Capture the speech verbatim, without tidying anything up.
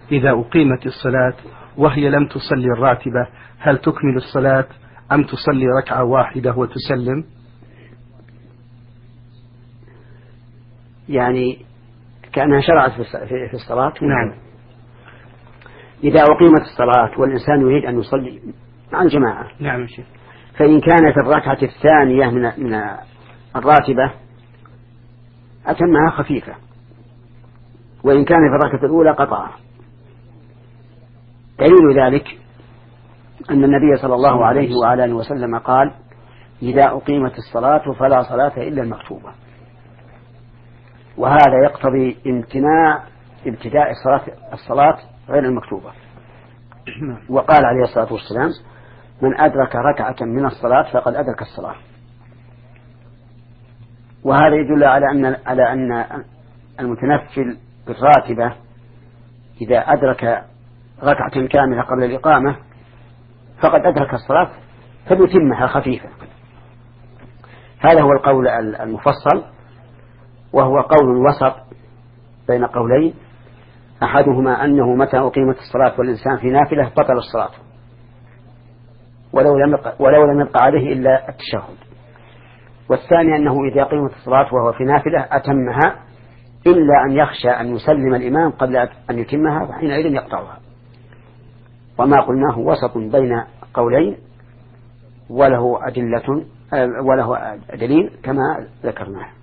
إذا أقيمت الصلاة وهي لم تصلي الراتبة هل تكمل الصلاة أم تصلي ركعة واحدة وتسلم؟ يعني كأنها شرعت في الصلاة. نعم. إذا أقيمت الصلاة والإنسان يريد أن يصلي مع الجماعة، نعم شيخ، فإن كانت الركعة الثانية من من الراتبة أتمها خفيفة، وإن كان في الركعة الأولى قطعها. دليل ذلك أن النبي صلى الله عليه وعلى آله وسلم قال: إذا أقيمت الصلاة فلا صلاة إلا المكتوبة. وهذا يقتضي امتناع ابتداء الصلاة, الصلاة غير المكتوبة. وقال عليه الصلاة والسلام: من أدرك ركعة من الصلاة فقد أدرك الصلاة. وهذا يدل على أن على أن المتنفل بالراتبة إذا أدرك ركعة كاملة قبل الإقامة فقد أدرك الصلاة فليتمها خفيفة. هذا هو القول المفصل، وهو قول وسط بين قولين، أحدهما أنه متى أقيمت الصلاة والإنسان في نافلة بطل الصلاة ولو لم يبقى, ولو لم يبقى عليه إلا التشهد. والثاني أنه إذا أقيمت الصلاة وهو في نافلة أتمها إلا أن يخشى أن يسلم الإمام قبل أن يتمها فحينئذ يقطعها. وما قلناه وسط بين قولين وله أدلة وله دليل كما ذكرناه.